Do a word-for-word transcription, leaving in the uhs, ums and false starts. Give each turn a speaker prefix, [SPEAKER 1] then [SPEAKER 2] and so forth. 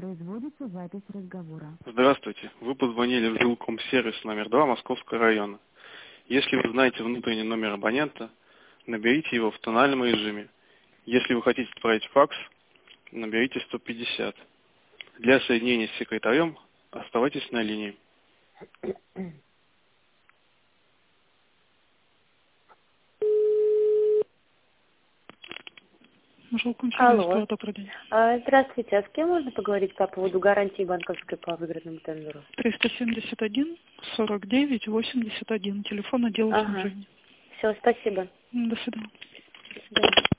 [SPEAKER 1] Производится запись разговора.
[SPEAKER 2] Здравствуйте. Вы позвонили в жилкомсервис номер два Московского района. Если вы знаете внутренний номер абонента, наберите его в тональном режиме. Если вы хотите отправить факс, наберите сто пятьдесят. Для соединения с секретарем оставайтесь на линии.
[SPEAKER 3] Алло. А, Здравствуйте. А с кем можно поговорить по поводу гарантии банковской по выигранному тендеру?
[SPEAKER 4] триста семьдесят один сорок девять восемьдесят один. Телефон отдела
[SPEAKER 3] Ага.
[SPEAKER 4] снабжения.
[SPEAKER 3] Все, спасибо.
[SPEAKER 4] До свидания.
[SPEAKER 3] До свидания.